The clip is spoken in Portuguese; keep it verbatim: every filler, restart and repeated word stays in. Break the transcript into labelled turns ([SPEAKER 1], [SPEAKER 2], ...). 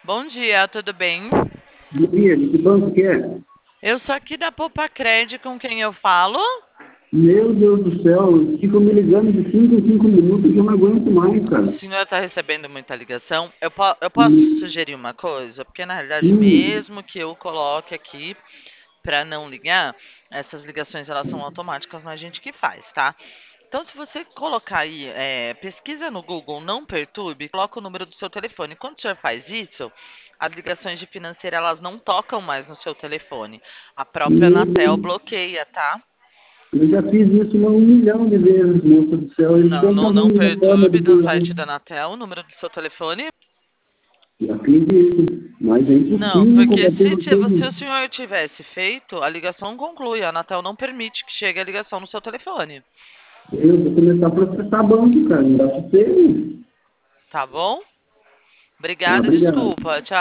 [SPEAKER 1] Bom dia, tudo bem?
[SPEAKER 2] Dia, que banco que é?
[SPEAKER 1] Eu sou aqui da Poupa Cred, com quem eu falo?
[SPEAKER 2] Meu Deus do céu, ficam me ligando de cinco em cinco minutos que eu não aguento mais,
[SPEAKER 1] O
[SPEAKER 2] cara.
[SPEAKER 1] senhor está recebendo muita ligação? Eu, po- eu posso
[SPEAKER 2] Hum,
[SPEAKER 1] sugerir uma coisa? Porque na realidade,
[SPEAKER 2] hum,
[SPEAKER 1] mesmo que eu coloque aqui para não ligar, essas ligações elas são automáticas, não é a gente que faz, tá? Então, se você colocar aí, é, pesquisa no Google, não perturbe, coloca o número do seu telefone. Quando o senhor faz isso, as ligações de financeira elas não tocam mais no seu telefone. A própria Anatel
[SPEAKER 2] hum,
[SPEAKER 1] bloqueia, tá?
[SPEAKER 2] eu já fiz isso um milhão de vezes, moça do céu. Eles
[SPEAKER 1] Não,
[SPEAKER 2] sempre
[SPEAKER 1] não, não
[SPEAKER 2] arrumam uma forma de
[SPEAKER 1] perturbe no
[SPEAKER 2] burlar.
[SPEAKER 1] site da Anatel o número do seu telefone.
[SPEAKER 2] Eu acredito, mas é
[SPEAKER 1] Não,
[SPEAKER 2] impossível
[SPEAKER 1] porque
[SPEAKER 2] combater
[SPEAKER 1] se, tive- se
[SPEAKER 2] vocês.
[SPEAKER 1] o senhor tivesse feito, a ligação conclui. A Anatel não permite que chegue a ligação no seu telefone.
[SPEAKER 2] Eu vou começar a processar banco, cara. Não dá pra ser.
[SPEAKER 1] Tá bom?
[SPEAKER 2] Tá,
[SPEAKER 1] Obrigada,
[SPEAKER 2] obrigado.
[SPEAKER 1] desculpa. Tchau.